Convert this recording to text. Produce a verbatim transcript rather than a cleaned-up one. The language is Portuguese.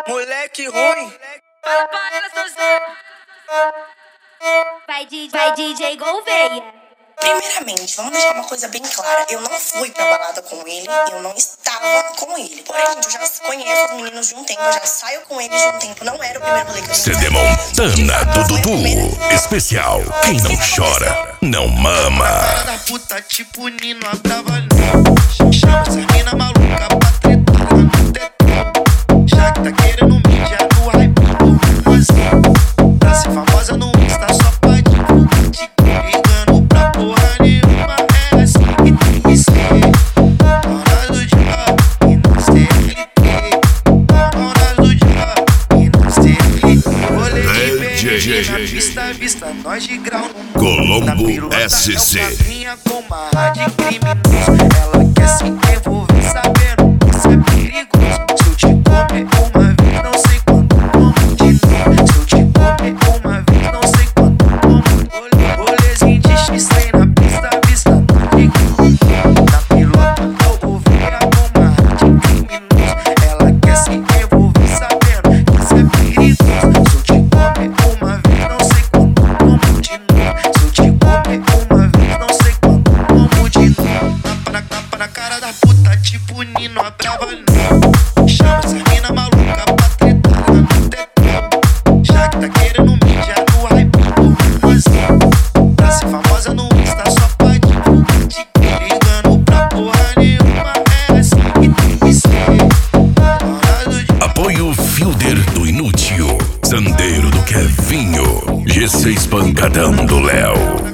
Moleque ruim. Fala pra elas, Vai, D J, vai D J Gouveia. Primeiramente, vamos deixar uma coisa bem clara. Eu não fui pra balada com ele, eu não estava com ele. Porém, gente, eu já conheço os meninos de um tempo, eu já saio com eles de um tempo. Não era o primeiro rolê que eu C D Montana do Dudu. Especial, quem não chora, não mama. Cara da puta, tipo Nino, a brava não. Chama essa mina maluca pra tretar lá no tetão. Já que tá querendo mídia no hype do Brasil. Pra ser famosa no Insta só pra divulgar. Te ligando pra porra nenhuma. É assim que tem que ser. Hora do dia e não C L T. Hora do dia e não C L T. Rolê de D J na pista, vista nós de grau no Colombo S C. Com uma rádio criminoso. Ela quer se envolver sabendo que isso é perigoso. Se eu te comer uma vez, não sei quando, como de novo. Se eu te comer uma vez, não sei quando, como. Rolezinho de X trem na pista, vista no de na pilota eu ouvia com uma rádio criminoso. Ela quer se envolver sabendo que isso é perigoso. Se eu te comer uma vez, não sei quando, como de novo. Se eu te comer uma vez, não sei quando, como de novo. Tapa na, tapa na cara da puta, tipo Nino, a brava não. Chama essa mina maluca pra tretar lá no tetão. Já que tá querendo mídia no hype do Brasil. Pra ser famosa no Insta só pra divulgar. Te ligando pra porra nenhuma. É assim que tem que ser. Hora do dia. Apoio Fielder do Inútil. Sandeiro do Kevinho. G seis Pancadão do Léo.